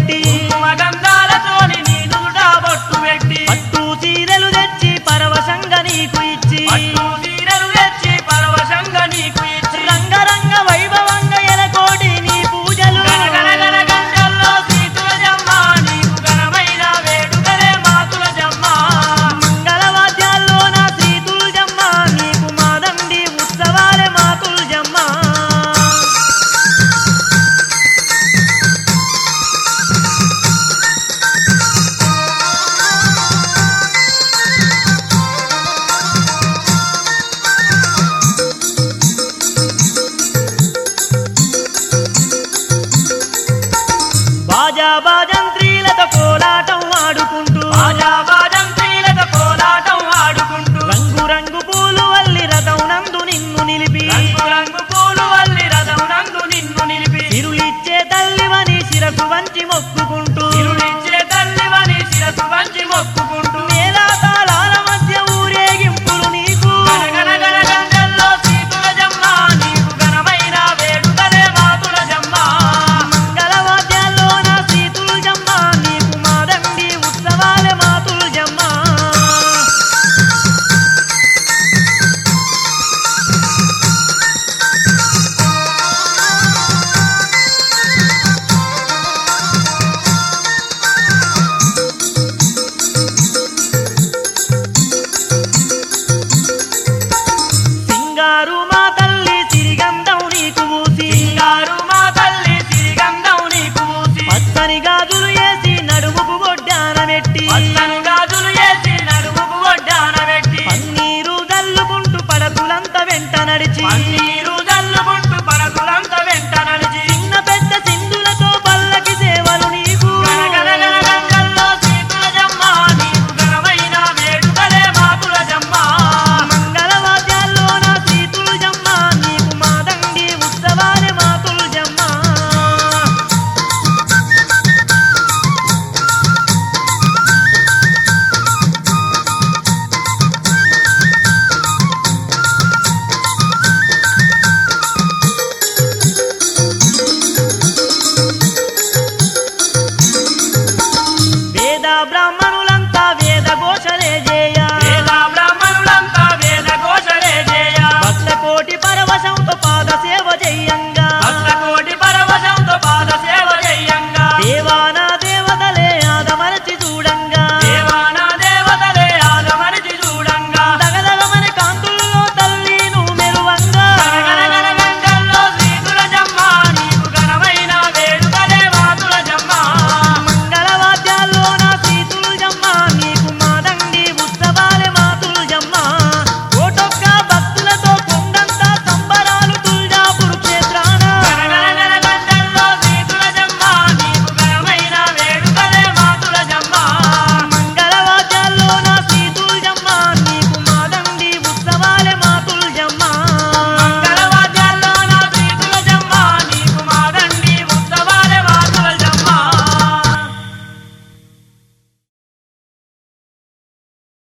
పెట్టి గంధాలతోని నీ నుదుట బొట్టు పెట్టి పట్టు చీరలు తెచ్చి పరవశంగా నీకు ఇచ్చి పట్టు చీరలు తెచ్చి పరవశంగా నీకు ఇచ్చి రంగరంగ వైభవంగా ఎలకోటి నీ పూజలు గణగణ గంటల్లో శ్రీతులజమ్మ నీకు ఘనమైన వేడుకలే మాతులజమ్మ మంగళవాద్యాల్లో నా శ్రీ తుల్జమ్మ నీకు మాదండి ఉత్సవాలే మా తుల్జమ్మ బాజా బాజంత్రీలతో కోలాటం ఆడుకుంటూ బాజంత్రీలతో కోలాటం ఆడుకుంటూ రంగు రంగు పూలు వల్లి రథం నందు నిన్ను నిలిపి రంగు రంగు పూలు వల్లి రథం నందు నిన్ను నిలిపి తిరులిచ్చే తల్లివని శిరసు వంచి మొక్కు